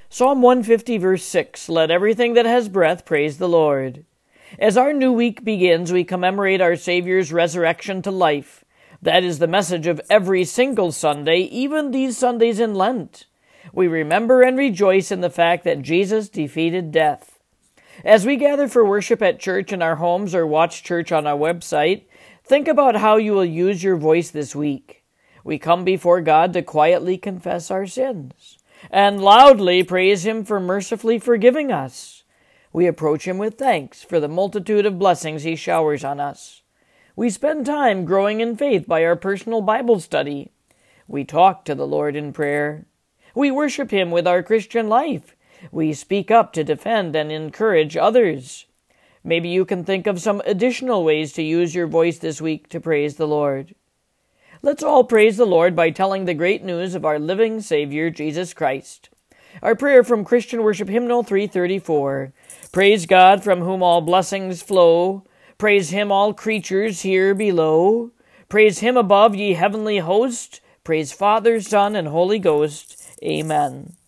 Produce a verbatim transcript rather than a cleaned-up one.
Psalm one fifty, verse six, "Let everything that has breath praise the Lord." As our new week begins, we commemorate our Savior's resurrection to life. That is the message of every single Sunday, even these Sundays in Lent. We remember and rejoice in the fact that Jesus defeated death. As we gather for worship at church in our homes or watch church on our website, think about how you will use your voice this week. We come before God to quietly confess our sins and loudly praise Him for mercifully forgiving us. We approach Him with thanks for the multitude of blessings He showers on us. We spend time growing in faith by our personal Bible study. We talk to the Lord in prayer. We worship Him with our Christian life. We speak up to defend and encourage others. Maybe you can think of some additional ways to use your voice this week to praise the Lord. Let's all praise the Lord by telling the great news of our living Savior, Jesus Christ. Our prayer from Christian Worship Hymnal three thirty-four. Praise God from whom all blessings flow. Praise Him all creatures here below. Praise Him above, ye heavenly host. Praise Father, Son, and Holy Ghost. Amen.